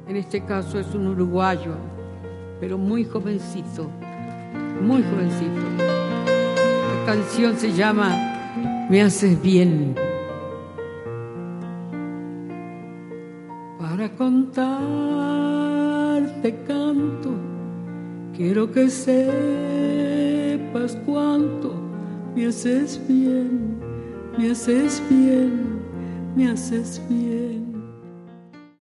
En este caso es un uruguayo, pero muy jovencito, muy jovencito. La canción se llama Me haces bien. Para contarte canto, quiero que sepas cuánto me haces bien, me haces bien, me haces bien.